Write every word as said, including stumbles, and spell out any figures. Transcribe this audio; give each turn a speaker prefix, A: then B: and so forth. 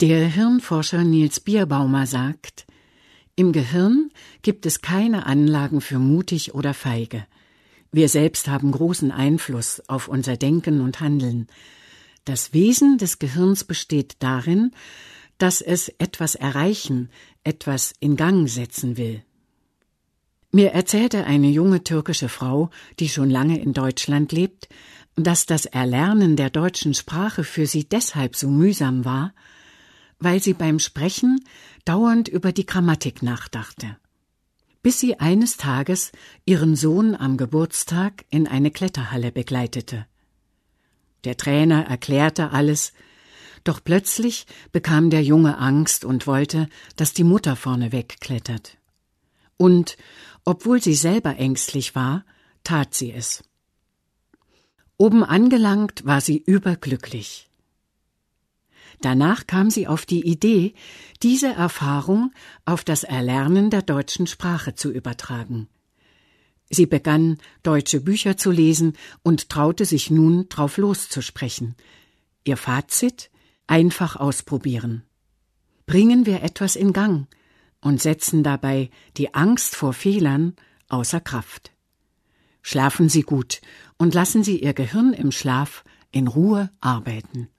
A: Der Hirnforscher Niels Bierbaumer sagt, im Gehirn gibt es keine Anlagen für mutig oder feige. Wir selbst haben großen Einfluss auf unser Denken und Handeln. Das Wesen des Gehirns besteht darin, dass es etwas erreichen, etwas in Gang setzen will. Mir erzählte eine junge türkische Frau, die schon lange in Deutschland lebt, dass das Erlernen der deutschen Sprache für sie deshalb so mühsam war, weil sie beim Sprechen dauernd über die Grammatik nachdachte. Bis sie eines Tages ihren Sohn am Geburtstag in eine Kletterhalle begleitete. Der Trainer erklärte alles, doch plötzlich bekam der Junge Angst und wollte, dass die Mutter vorne wegklettert. Und, obwohl sie selber ängstlich war, tat sie es. Oben angelangt war sie überglücklich. Danach kam sie auf die Idee, diese Erfahrung auf das Erlernen der deutschen Sprache zu übertragen. Sie begann, deutsche Bücher zu lesen und traute sich nun, drauf loszusprechen. Ihr Fazit: einfach ausprobieren. Bringen wir etwas in Gang und setzen dabei die Angst vor Fehlern außer Kraft. Schlafen Sie gut und lassen Sie Ihr Gehirn im Schlaf in Ruhe arbeiten.